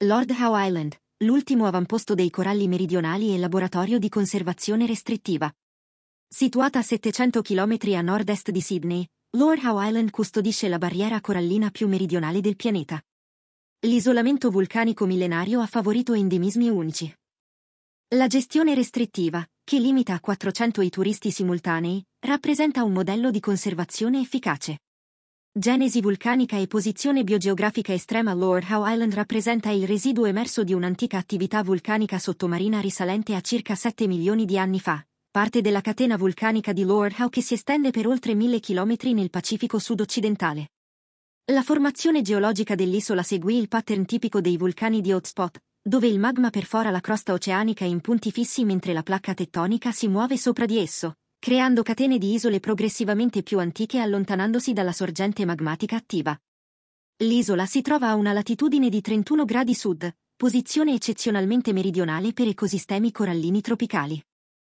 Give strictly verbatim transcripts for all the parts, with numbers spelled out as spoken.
Lord Howe Island, l'ultimo avamposto dei coralli meridionali e laboratorio di conservazione restrittiva. Situata a settecento chilometri a nord-est di Sydney, Lord Howe Island custodisce la barriera corallina più meridionale del pianeta. L'isolamento vulcanico millenario ha favorito endemismi unici. La gestione restrittiva, che limita a quattrocento i turisti simultanei, rappresenta un modello di conservazione efficace. Genesi vulcanica e posizione biogeografica estrema. Lord Howe Island rappresenta il residuo emerso di un'antica attività vulcanica sottomarina risalente a circa sette milioni di anni fa, parte della catena vulcanica di Lord Howe che si estende per oltre mille chilometri nel Pacifico sud-occidentale. La formazione geologica dell'isola seguì il pattern tipico dei vulcani di hotspot, dove il magma perfora la crosta oceanica in punti fissi mentre la placca tettonica si muove sopra di esso, creando catene di isole progressivamente più antiche allontanandosi dalla sorgente magmatica attiva. L'isola si trova a una latitudine di trentuno gradi sud, posizione eccezionalmente meridionale per ecosistemi corallini tropicali.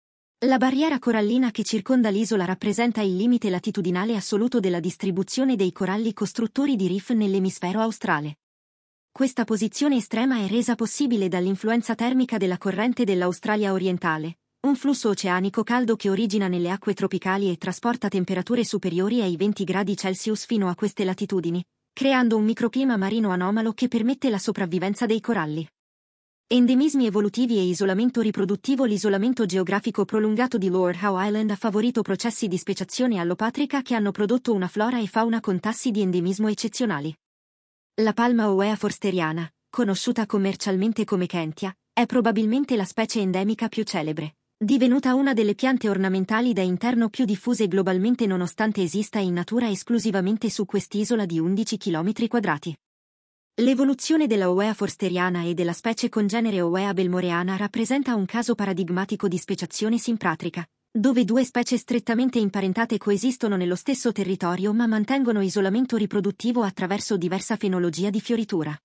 La barriera corallina che circonda l'isola rappresenta il limite latitudinale assoluto della distribuzione dei coralli costruttori di reef nell'emisfero australe. Questa posizione estrema è resa possibile dall'influenza termica della corrente dell'Australia orientale, un flusso oceanico caldo che origina nelle acque tropicali e trasporta temperature superiori ai venti gradi Celsius fino a queste latitudini, creando un microclima marino anomalo che permette la sopravvivenza dei coralli. Endemismi evolutivi e isolamento riproduttivo. L'isolamento geografico prolungato di Lord Howe Island ha favorito processi di speciazione allopatrica che hanno prodotto una flora e fauna con tassi di endemismo eccezionali. La palma Howea forsteriana, conosciuta commercialmente come Kentia, è probabilmente la specie endemica più celebre, divenuta una delle piante ornamentali da interno più diffuse globalmente nonostante esista in natura esclusivamente su quest'isola di undici chilometri quadrati. L'evoluzione della Howea forsteriana e della specie congenere Howea belmoreana rappresenta un caso paradigmatico di speciazione simpatrica, dove due specie strettamente imparentate coesistono nello stesso territorio ma mantengono isolamento riproduttivo attraverso diversa fenologia di fioritura.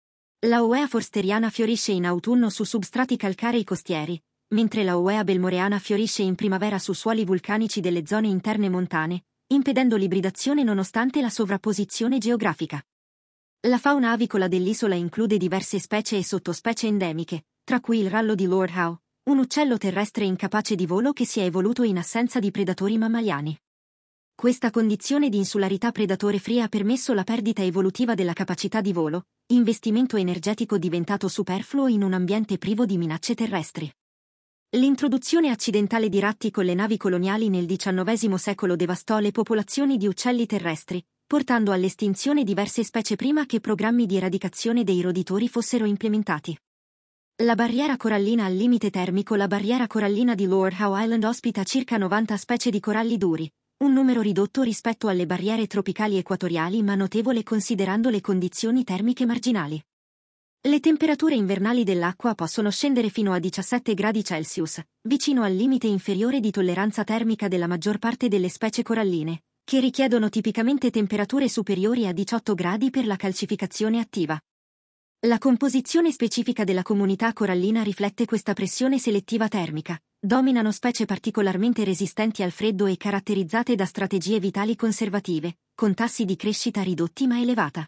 La Howea forsteriana fiorisce in autunno su substrati calcarei costieri, mentre la Howea belmoreana fiorisce in primavera su suoli vulcanici delle zone interne montane, impedendo l'ibridazione nonostante la sovrapposizione geografica. La fauna avicola dell'isola include diverse specie e sottospecie endemiche, tra cui il rallo di Lord Howe, un uccello terrestre incapace di volo che si è evoluto in assenza di predatori mammaliani. Questa condizione di insularità predatore-free ha permesso la perdita evolutiva della capacità di volo, investimento energetico diventato superfluo in un ambiente privo di minacce terrestri. L'introduzione accidentale di ratti con le navi coloniali nel diciannovesimo secolo devastò le popolazioni di uccelli terrestri, portando all'estinzione diverse specie prima che programmi di eradicazione dei roditori fossero implementati. La barriera corallina al limite termico. La barriera corallina di Lord Howe Island ospita circa novanta specie di coralli duri, un numero ridotto rispetto alle barriere tropicali equatoriali ma notevole considerando le condizioni termiche marginali. Le temperature invernali dell'acqua possono scendere fino a diciassette gradi Celsius, vicino al limite inferiore di tolleranza termica della maggior parte delle specie coralline, che richiedono tipicamente temperature superiori a diciotto gradi per la calcificazione attiva. La composizione specifica della comunità corallina riflette questa pressione selettiva termica. Dominano specie particolarmente resistenti al freddo e caratterizzate da strategie vitali conservative, con tassi di crescita ridotti ma elevata.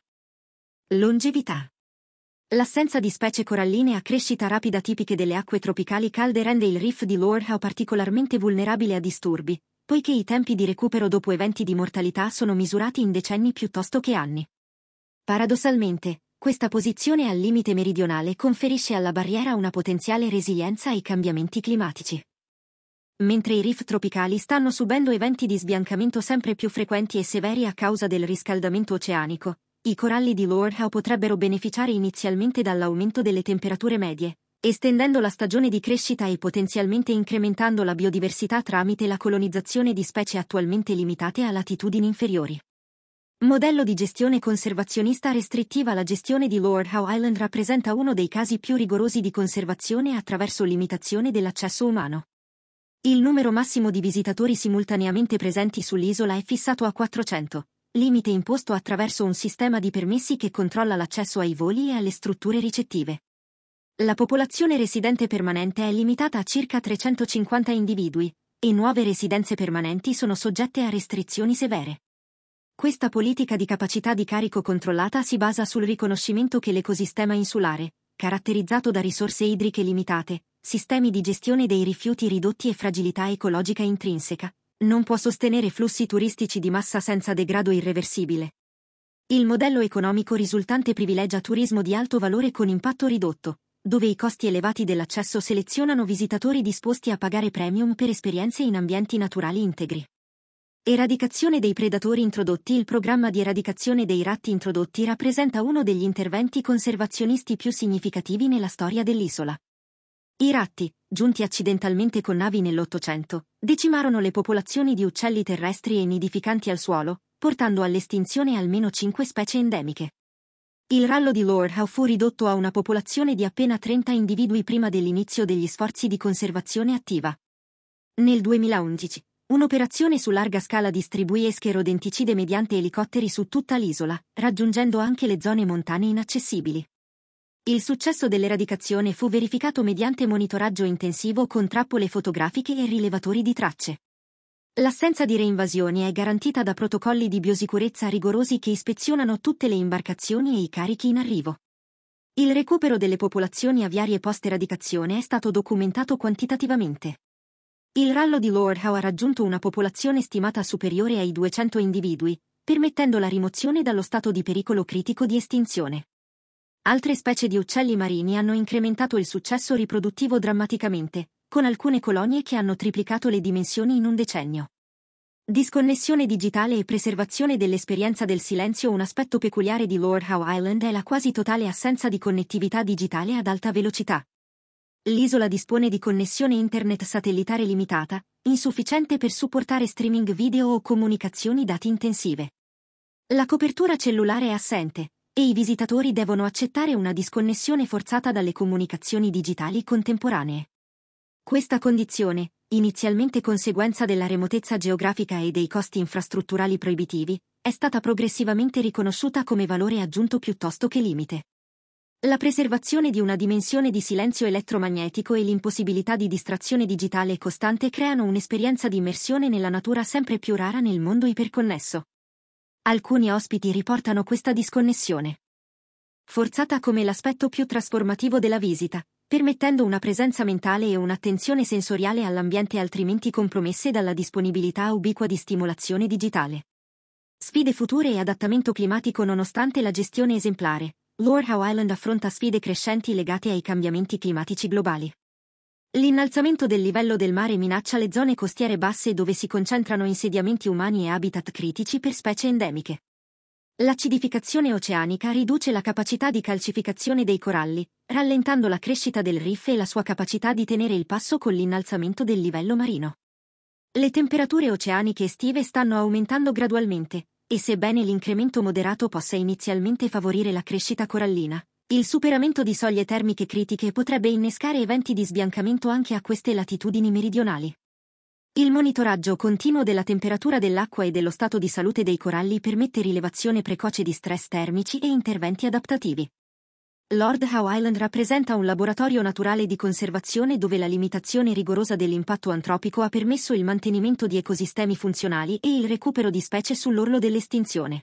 Longevità. L'assenza di specie coralline a crescita rapida tipiche delle acque tropicali calde rende il reef di Lord Howe particolarmente vulnerabile a disturbi, poiché i tempi di recupero dopo eventi di mortalità sono misurati in decenni piuttosto che anni. Paradossalmente, questa posizione al limite meridionale conferisce alla barriera una potenziale resilienza ai cambiamenti climatici. Mentre i reef tropicali stanno subendo eventi di sbiancamento sempre più frequenti e severi a causa del riscaldamento oceanico, i coralli di Lord Howe potrebbero beneficiare inizialmente dall'aumento delle temperature medie, estendendo la stagione di crescita e potenzialmente incrementando la biodiversità tramite la colonizzazione di specie attualmente limitate a latitudini inferiori. Modello di gestione conservazionista restrittiva. La gestione di Lord Howe Island rappresenta uno dei casi più rigorosi di conservazione attraverso limitazione dell'accesso umano. Il numero massimo di visitatori simultaneamente presenti sull'isola è fissato a quattrocento, limite imposto attraverso un sistema di permessi che controlla l'accesso ai voli e alle strutture ricettive. La popolazione residente permanente è limitata a circa trecentocinquanta individui, e nuove residenze permanenti sono soggette a restrizioni severe. Questa politica di capacità di carico controllata si basa sul riconoscimento che l'ecosistema insulare, caratterizzato da risorse idriche limitate, sistemi di gestione dei rifiuti ridotti e fragilità ecologica intrinseca, non può sostenere flussi turistici di massa senza degrado irreversibile. Il modello economico risultante privilegia turismo di alto valore con impatto ridotto, dove i costi elevati dell'accesso selezionano visitatori disposti a pagare premium per esperienze in ambienti naturali integri. Eradicazione dei predatori introdotti. Il programma di eradicazione dei ratti introdotti rappresenta uno degli interventi conservazionisti più significativi nella storia dell'isola. I ratti, giunti accidentalmente con navi nell'Ottocento, decimarono le popolazioni di uccelli terrestri e nidificanti al suolo, portando all'estinzione almeno cinque specie endemiche. Il rallo di Lord Howe fu ridotto a una popolazione di appena trenta individui prima dell'inizio degli sforzi di conservazione attiva. Nel duemilaundici, un'operazione su larga scala distribuì esche rodenticide mediante elicotteri su tutta l'isola, raggiungendo anche le zone montane inaccessibili. Il successo dell'eradicazione fu verificato mediante monitoraggio intensivo con trappole fotografiche e rilevatori di tracce. L'assenza di reinvasioni è garantita da protocolli di biosicurezza rigorosi che ispezionano tutte le imbarcazioni e i carichi in arrivo. Il recupero delle popolazioni aviarie post-eradicazione è stato documentato quantitativamente. Il rallo di Lord Howe ha raggiunto una popolazione stimata superiore ai duecento individui, permettendo la rimozione dallo stato di pericolo critico di estinzione. Altre specie di uccelli marini hanno incrementato il successo riproduttivo drammaticamente, con alcune colonie che hanno triplicato le dimensioni in un decennio. Disconnessione digitale e preservazione dell'esperienza del silenzio. Un aspetto peculiare di Lord Howe Island è la quasi totale assenza di connettività digitale ad alta velocità. L'isola dispone di connessione internet satellitare limitata, insufficiente per supportare streaming video o comunicazioni dati intensive. La copertura cellulare è assente, e i visitatori devono accettare una disconnessione forzata dalle comunicazioni digitali contemporanee. Questa condizione, inizialmente conseguenza della remotezza geografica e dei costi infrastrutturali proibitivi, è stata progressivamente riconosciuta come valore aggiunto piuttosto che limite. La preservazione di una dimensione di silenzio elettromagnetico e l'impossibilità di distrazione digitale costante creano un'esperienza di immersione nella natura sempre più rara nel mondo iperconnesso. Alcuni ospiti riportano questa disconnessione forzata come l'aspetto più trasformativo della visita, permettendo una presenza mentale e un'attenzione sensoriale all'ambiente altrimenti compromesse dalla disponibilità ubiqua di stimolazione digitale. Sfide future e adattamento climatico. Nonostante la gestione esemplare, Lord Howe Island affronta sfide crescenti legate ai cambiamenti climatici globali. L'innalzamento del livello del mare minaccia le zone costiere basse dove si concentrano insediamenti umani e habitat critici per specie endemiche. L'acidificazione oceanica riduce la capacità di calcificazione dei coralli, rallentando la crescita del reef e la sua capacità di tenere il passo con l'innalzamento del livello marino. Le temperature oceaniche estive stanno aumentando gradualmente, e sebbene l'incremento moderato possa inizialmente favorire la crescita corallina, il superamento di soglie termiche critiche potrebbe innescare eventi di sbiancamento anche a queste latitudini meridionali. Il monitoraggio continuo della temperatura dell'acqua e dello stato di salute dei coralli permette rilevazione precoce di stress termici e interventi adattativi. Lord Howe Island rappresenta un laboratorio naturale di conservazione dove la limitazione rigorosa dell'impatto antropico ha permesso il mantenimento di ecosistemi funzionali e il recupero di specie sull'orlo dell'estinzione.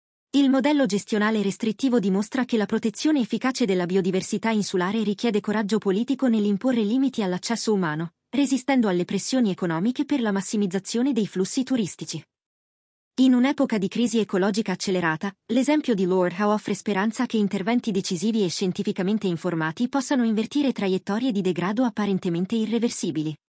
Il modello gestionale restrittivo dimostra che la protezione efficace della biodiversità insulare richiede coraggio politico nell'imporre limiti all'accesso umano, resistendo alle pressioni economiche per la massimizzazione dei flussi turistici. In un'epoca di crisi ecologica accelerata, l'esempio di Lord Howe offre speranza che interventi decisivi e scientificamente informati possano invertire traiettorie di degrado apparentemente irreversibili.